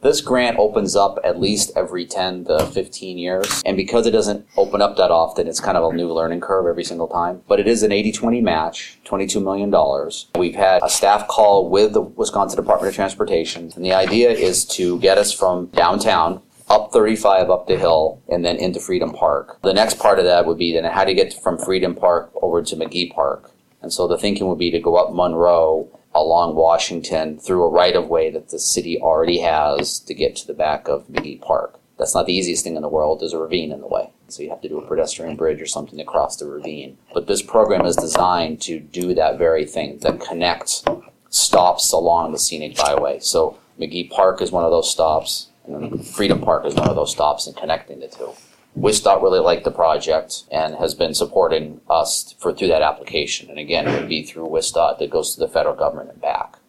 This grant opens up at least every 10 to 15 years. And because it doesn't open up that often, it's kind of a new learning curve every single time. But it is an 80-20 match, $22 million. We've had a staff call with the Wisconsin Department of Transportation. And the idea is to get us from downtown up 35 up the hill and then into Freedom Park. The next part of that would be then how to get from Freedom Park over to McGee Park. And so the thinking would be to go up Monroe along Washington through a right-of-way that the city already has to get to the back of McGee Park. That's not the easiest thing in the world. There's a ravine in the way. So you have to do a pedestrian bridge or something to cross the ravine. But this program is designed to do that very thing, that connects stops along the scenic byway. So McGee Park is one of those stops, and Freedom Park is one of those stops, and connecting the two. WSDOT really liked the project and has been supporting us through that application. And again, it would be through WSDOT that goes to the federal government and back.